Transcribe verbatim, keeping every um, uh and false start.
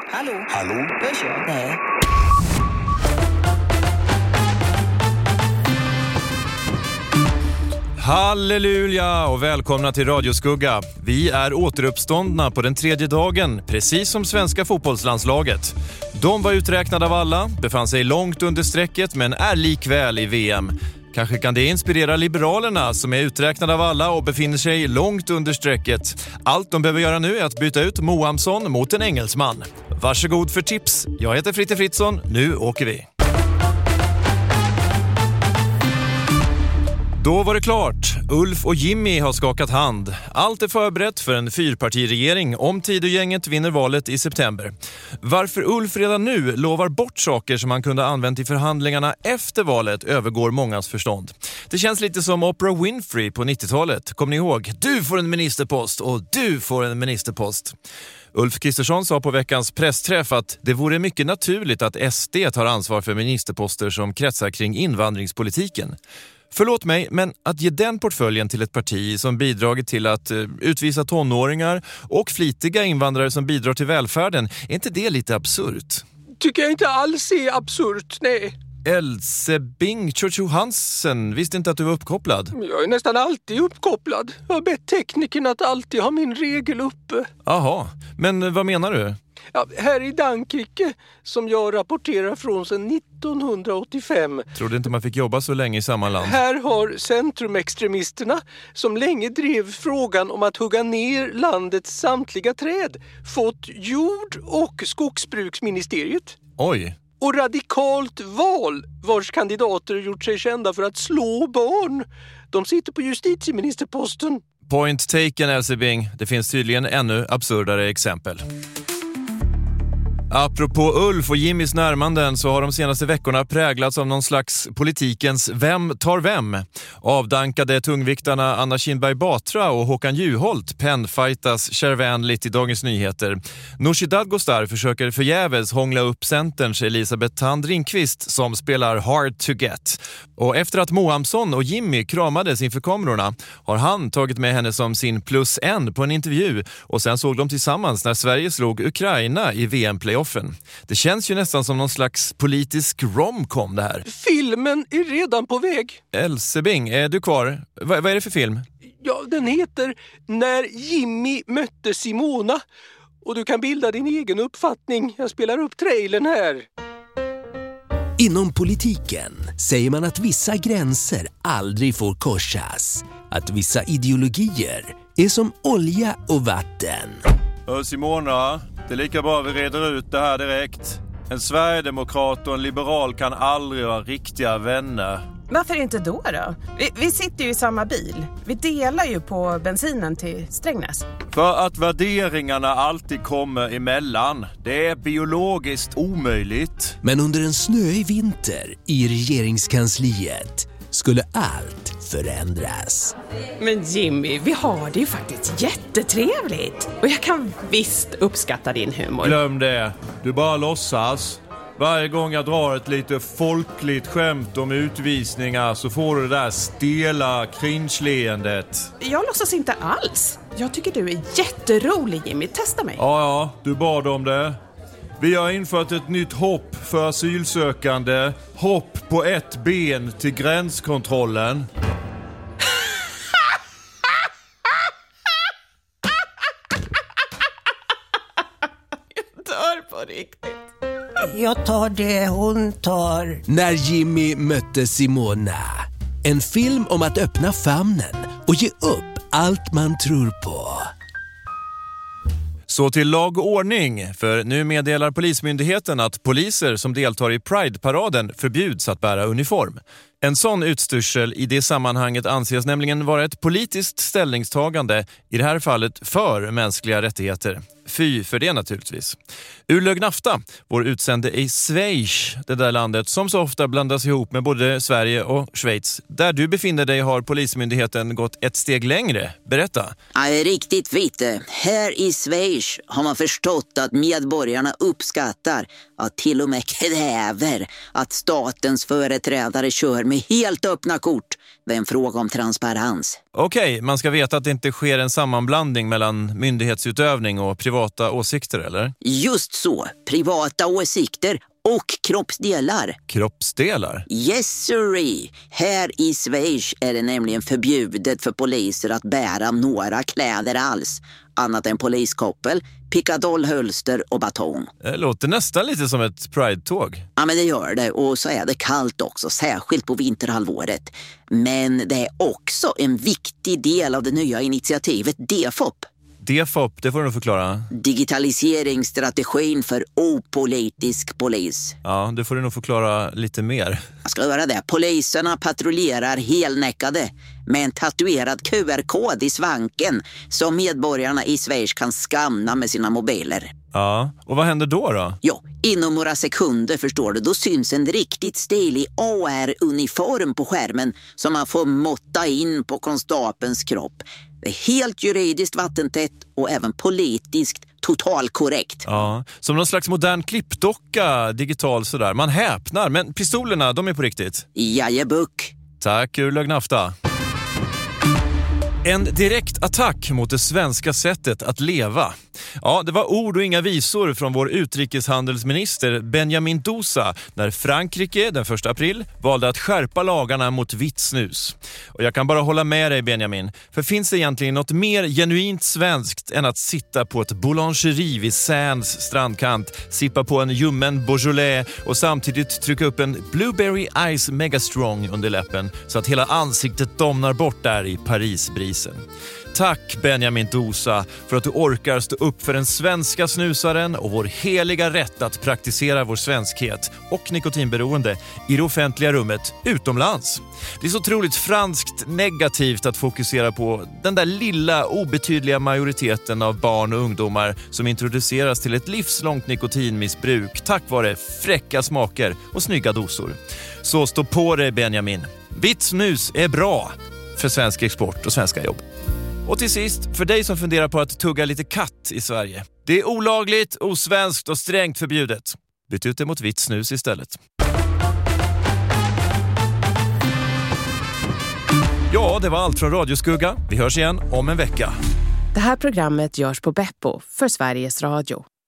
Hallå? Hallå? Hörs jag? Nej. Halleluja och välkomna till Radioskugga. Vi är återuppståndna på den tredje dagen, precis som svenska fotbollslandslaget. De var uträknade av alla, befann sig långt under strecket men är likväl i V M. Kanske kan det inspirera Liberalerna som är uträknade av alla och befinner sig långt under strecket. Allt de behöver göra nu är att byta ut Moamsson mot en engelsman. Varsågod för tips. Jag heter Fritte Fritzson. Nu åker vi. Då var det klart. Ulf och Jimmy har skakat hand. Allt är förberett för en fyrpartiregering om Tidögänget vinner valet i september. Varför Ulf redan nu lovar bort saker som han kunde använt i förhandlingarna efter valet övergår mångas förstånd. Det känns lite som Oprah Winfrey på nittiotalet. Kommer ni ihåg? Du får en ministerpost och du får en ministerpost. Ulf Kristersson sa på veckans pressträff att det vore mycket naturligt att S D tar ansvar för ministerposter som kretsar kring invandringspolitiken. Förlåt mig, men att ge den portföljen till ett parti som bidragit till att uh, utvisa tonåringar och flitiga invandrare som bidrar till välfärden, är inte det lite absurt? Tycker jag inte alls är absurt, nej. Else Bing Chuchu Hansen visste inte att du var uppkopplad. Jag är nästan alltid uppkopplad. Jag har bett tekniken att alltid ha min regel uppe. Aha, men vad menar du? Ja, här i Dankirke, som jag rapporterar från sedan nittonhundraåttiofem. Trodde inte man fick jobba så länge i samma land. Här har centrumextremisterna, som länge drev frågan om att hugga ner landets samtliga träd, fått jord- och skogsbruksministeriet. Oj. Och radikalt val, vars kandidater gjort sig kända för att slå barn. De sitter på justitieministerposten. Point taken, Else Bing. Det finns tydligen ännu absurdare exempel. Apropå Ulf och Jimmys närmanden så har de senaste veckorna präglats av någon slags politikens vem tar vem. Avdankade tungviktarna Anna Kinberg Batra och Håkan Juholt pennfightas kärvänligt i Dagens Nyheter. Nooshi Dadgostar försöker förgäves hångla upp Centerns Elisabeth Thand Ringqvist som spelar Hard to Get. Och efter att Moamsson och Jimmy kramades inför kamerorna har han tagit med henne som sin plus en på en intervju och sen såg de tillsammans när Sverige slog Ukraina i V M-playoffen. Det känns ju nästan som någon slags politisk romcom det här. Filmen är redan på väg. Else Bing, är du kvar? V- vad är det för film? Ja, den heter När Jimmy mötte Simona. Och du kan bilda din egen uppfattning. Jag spelar upp trailern här. Inom politiken säger man att vissa gränser aldrig får korsas. Att vissa ideologier är som olja och vatten. Simona, det är lika bra vi reder ut det här direkt. En sverigedemokrat och en liberal kan aldrig vara riktiga vänner. Varför inte då då? Vi, vi sitter ju i samma bil. Vi delar ju på bensinen till Strängnäs. För att värderingarna alltid kommer emellan. Det är biologiskt omöjligt. Men under en snöig vinter i regeringskansliet skulle allt förändras. Men Jimmy, vi har det ju faktiskt jättetrevligt. Och jag kan visst uppskatta din humor. Glöm det. Du bara låtsas. Varje gång jag drar ett lite folkligt skämt om utvisningar så får du det där stela cringe-leendet. Jag låtsas inte alls. Jag tycker du är jätterolig, Jimmy. Testa mig. Ja, ja. Du bad om det. Vi har infört ett nytt hopp för asylsökande. Hopp på ett ben till gränskontrollen. Jag dör på riktigt. Jag tar det hon tar. När Jimmy mötte Simona. En film om att öppna famnen och ge upp allt man tror på. Så till lag och ordning, för nu meddelar Polismyndigheten att poliser som deltar i Pride-paraden förbjuds att bära uniform. En sån utstyrsel i det sammanhanget anses nämligen vara ett politiskt ställningstagande, i det här fallet för mänskliga rättigheter. Fy för det naturligtvis. Urlög Nafta, vår utsände i Schweiz, det där landet som så ofta blandas ihop med både Sverige och Schweiz. Där du befinner dig har Polismyndigheten gått ett steg längre. Berätta. Ja, riktigt Fritte. Här i Schweiz har man förstått att medborgarna uppskattar, att till och med kräver, att statens företrädare kör med helt öppna kort. Det är en fråga om transparens. Okej, okay, man ska veta att det inte sker en sammanblandning mellan myndighetsutövning och privata åsikter, eller? Just så, privata åsikter och kroppsdelar. Kroppsdelar? Yes, sirree. Här i Schweiz är det nämligen förbjudet för poliser att bära några kläder alls. Annat än poliskoppel, pickadollhölster och batong. Det låter nästan lite som ett Pride-tåg. Ja, men det gör det. Och så är det kallt också, särskilt på vinterhalvåret. Men det är också en viktig del av det nya initiativet D F O P. D F O P, det får du nog förklara. Digitaliseringsstrategin för opolitisk polis. Ja, det får du nog förklara lite mer. Jag ska göra det. Poliserna patrullerar helnäckade med en tatuerad Q R-kod i svanken som medborgarna i Schweiz kan skanna med sina mobiler. Ja, och vad händer då då? Ja, inom några sekunder förstår du, då syns en riktigt stilig A R-uniform på skärmen som man får måtta in på konstapens kropp. Det är helt juridiskt vattentätt och även politiskt totalkorrekt. Ja, som någon slags modern klippdocka, digital sådär. Man häpnar, men pistolerna, de är på riktigt. Jajebuck. Tack, ur Lögnafta. En direkt attack mot det svenska sättet att leva. Ja, det var ord och inga visor från vår utrikeshandelsminister Benjamin Dousa när Frankrike den första april valde att skärpa lagarna mot vitt snus. Och jag kan bara hålla med dig, Benjamin, för finns det egentligen något mer genuint svenskt än att sitta på ett boulangerie vid Sands strandkant, sippa på en ljummen Beaujolais och samtidigt trycka upp en Blueberry Ice Mega Strong under läppen så att hela ansiktet domnar bort där i Parisbrisen. Tack Benjamin Dousa för att du orkar stå upp för den svenska snusaren och vår heliga rätt att praktisera vår svenskhet och nikotinberoende i det offentliga rummet utomlands. Det är så otroligt franskt negativt att fokusera på den där lilla obetydliga majoriteten av barn och ungdomar som introduceras till ett livslångt nikotinmissbruk tack vare fräcka smaker och snygga dosor. Så stå på dig, Benjamin. Vitt snus är bra för svensk export och svenska jobb. Och till sist, för dig som funderar på att tugga lite katt i Sverige. Det är olagligt, osvenskt och strängt förbjudet. Byt ut det mot vitt snus istället. Ja, det var allt från Radioskugga. Vi hörs igen om en vecka. Det här programmet görs på Beppo för Sveriges Radio.